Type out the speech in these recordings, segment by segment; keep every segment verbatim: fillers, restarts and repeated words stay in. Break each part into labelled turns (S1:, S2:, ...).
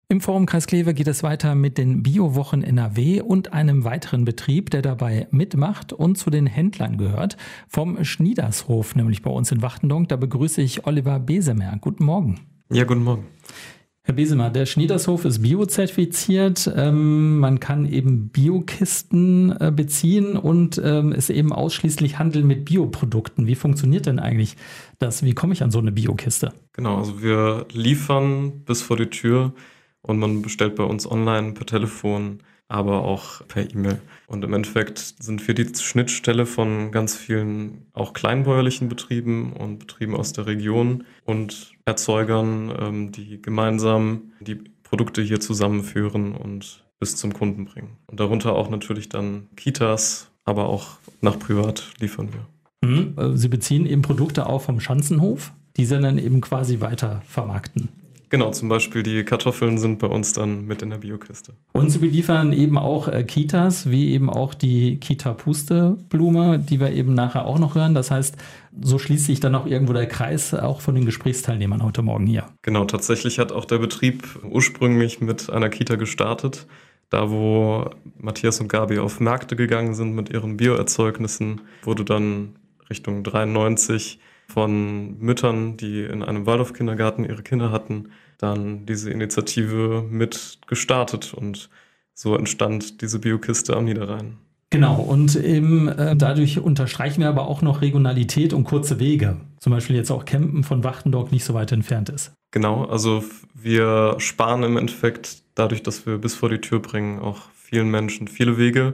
S1: Im Forum Kreis Kleve geht es weiter mit den Bio-Wochen N R W und einem weiteren Betrieb, der dabei mitmacht und zu den Händlern gehört, vom Schniedershof, nämlich bei uns in Wachtendonk. Da begrüße ich Oliver Besemer. Guten Morgen.
S2: Ja, guten Morgen.
S1: Herr Besemer, der Schniedershof ist biozertifiziert. Ähm, man kann eben Biokisten äh, beziehen und ähm, es eben ausschließlich handeln mit Bioprodukten. Wie funktioniert denn eigentlich das? Wie komme ich an so eine Biokiste?
S2: Genau, also wir liefern bis vor die Tür und man bestellt bei uns online, per Telefon, aber auch per E-Mail. Und im Endeffekt sind wir die Schnittstelle von ganz vielen auch kleinbäuerlichen Betrieben und Betrieben aus der Region und Erzeugern, die gemeinsam die Produkte hier zusammenführen und bis zum Kunden bringen. Und darunter auch natürlich dann Kitas, aber auch nach privat liefern wir.
S1: Mhm. Sie beziehen eben Produkte auch vom Schanzenhof, die sie dann eben quasi weiter vermarkten.
S2: Genau, zum Beispiel die Kartoffeln sind bei uns dann mit in der Biokiste.
S1: Und Sie beliefern eben auch äh, Kitas, wie eben auch die Kita-Pusteblume, die wir eben nachher auch noch hören. Das heißt, so schließt sich dann auch irgendwo der Kreis auch von den Gesprächsteilnehmern heute Morgen hier.
S2: Genau, tatsächlich hat auch der Betrieb ursprünglich mit einer Kita gestartet. Da, wo Matthias und Gabi auf Märkte gegangen sind mit ihren Bioerzeugnissen, wurde dann Richtung dreiundneunzig von Müttern, die in einem Waldorf-Kindergarten ihre Kinder hatten, dann diese Initiative mit gestartet und so entstand diese Biokiste am Niederrhein.
S1: Genau, und eben äh, dadurch unterstreichen wir aber auch noch Regionalität und kurze Wege. Zum Beispiel jetzt auch Kempen von Wachtendonk nicht so weit entfernt ist.
S2: Genau, also wir sparen im Endeffekt dadurch, dass wir bis vor die Tür bringen, auch vielen Menschen viele Wege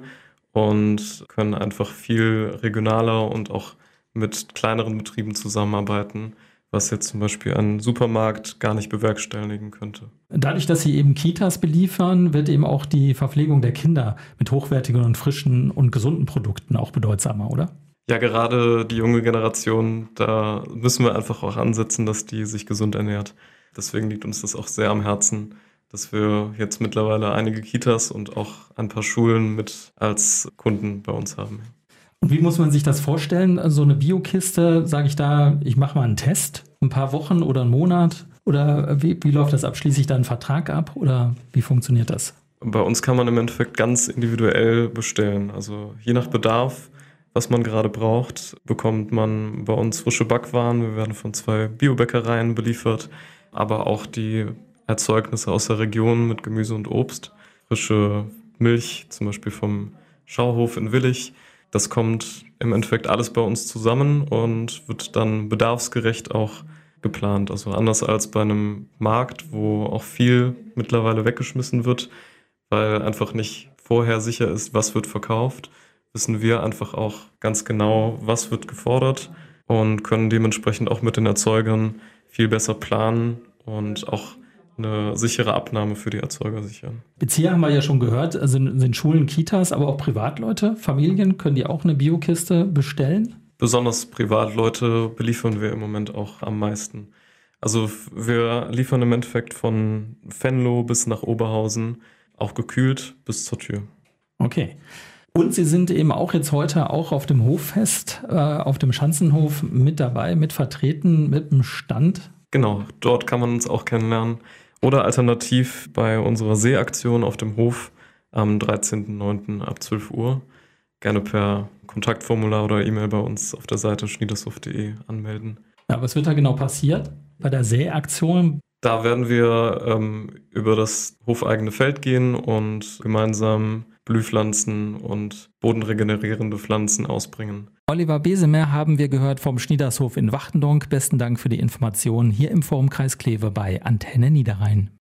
S2: und können einfach viel regionaler und auch mit kleineren Betrieben zusammenarbeiten, was jetzt zum Beispiel ein Supermarkt gar nicht bewerkstelligen könnte.
S1: Dadurch, dass Sie eben Kitas beliefern, wird eben auch die Verpflegung der Kinder mit hochwertigen und frischen und gesunden Produkten auch bedeutsamer, oder?
S2: Ja, gerade die junge Generation, da müssen wir einfach auch ansetzen, dass die sich gesund ernährt. Deswegen liegt uns das auch sehr am Herzen, dass wir jetzt mittlerweile einige Kitas und auch ein paar Schulen mit als Kunden bei uns haben.
S1: Und wie muss man sich das vorstellen? So eine Biokiste, sage ich da, ich mache mal einen Test, ein paar Wochen oder einen Monat? Oder wie, wie läuft das ab? Schließe ich da einen Vertrag ab oder wie funktioniert das?
S2: Bei uns kann man im Endeffekt ganz individuell bestellen. Also je nach Bedarf, was man gerade braucht, bekommt man bei uns frische Backwaren. Wir werden von zwei Biobäckereien beliefert, aber auch die Erzeugnisse aus der Region mit Gemüse und Obst. Frische Milch, zum Beispiel vom Schauhof in Willich. Das kommt im Endeffekt alles bei uns zusammen und wird dann bedarfsgerecht auch geplant. Also anders als bei einem Markt, wo auch viel mittlerweile weggeschmissen wird, weil einfach nicht vorher sicher ist, was wird verkauft, wissen wir einfach auch ganz genau, was wird gefordert und können dementsprechend auch mit den Erzeugern viel besser planen und auch eine sichere Abnahme für die Erzeuger sichern.
S1: Bezieher haben wir ja schon gehört, sind, sind Schulen, Kitas, aber auch Privatleute, Familien, können die auch eine Biokiste bestellen?
S2: Besonders Privatleute beliefern wir im Moment auch am meisten. Also wir liefern im Endeffekt von Venlo bis nach Oberhausen, auch gekühlt bis zur Tür.
S1: Okay. Und Sie sind eben auch jetzt heute auch auf dem Hoffest, äh, auf dem Schanzenhof mit dabei, mit vertreten, mit dem Stand?
S2: Genau, dort kann man uns auch kennenlernen. Oder alternativ bei unserer Seeaktion auf dem Hof am dreizehnten neunten ab zwölf Uhr gerne per Kontaktformular oder E-Mail bei uns auf der Seite schniedershof punkt de anmelden.
S1: Ja, was wird da genau passiert bei der Seeaktion?
S2: Da werden wir ähm, über das hofeigene Feld gehen und gemeinsam Blühpflanzen und bodenregenerierende Pflanzen ausbringen.
S1: Oliver Besemer haben wir gehört vom Schniedershof in Wachtendonk. Besten Dank für die Informationen hier im Forum Kreis Kleve bei Antenne Niederrhein.